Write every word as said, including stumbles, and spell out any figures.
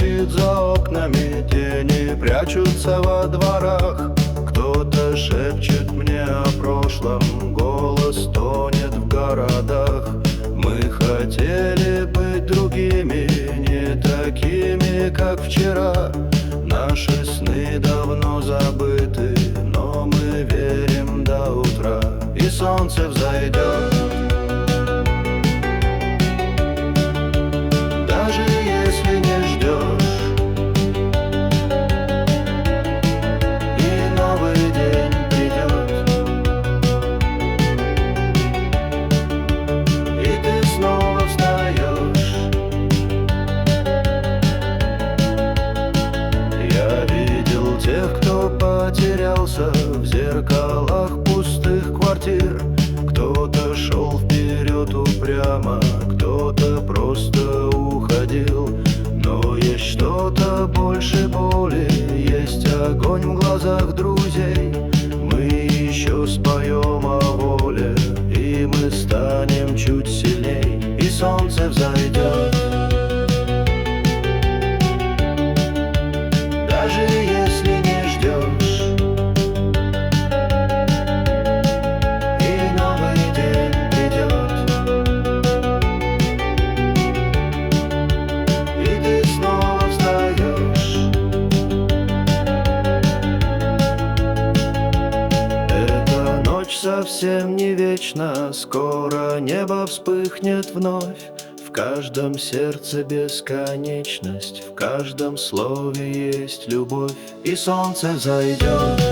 стучит за окнами, тени прячутся во дворах. Кто-то шепчет мне о прошлом, голос тонет в городах. Мы хотели быть другими, не такими, как вчера. Наши сны давно забыты, но мы верим до утра, и солнце взойдет. Даже если не ждешь, и новый день придет, и ты снова встаешь. Я видел тех, кто потерялся в зеркалах пустых квартир. Кто-то шел вперед упрямо, кто-то просто уходил. Но есть что-то больше боли, есть огонь в глазах друзей. Мы еще споем о воле, и мы станем чуть сильней, и солнце взойдет. Даже если не ждешь, и новый день придет, и ты снова встаешь. Эта ночь совсем не вечна, скоро небо вспыхнет вновь. В каждом сердце бесконечность, в каждом слове есть любовь, и солнце зайдет.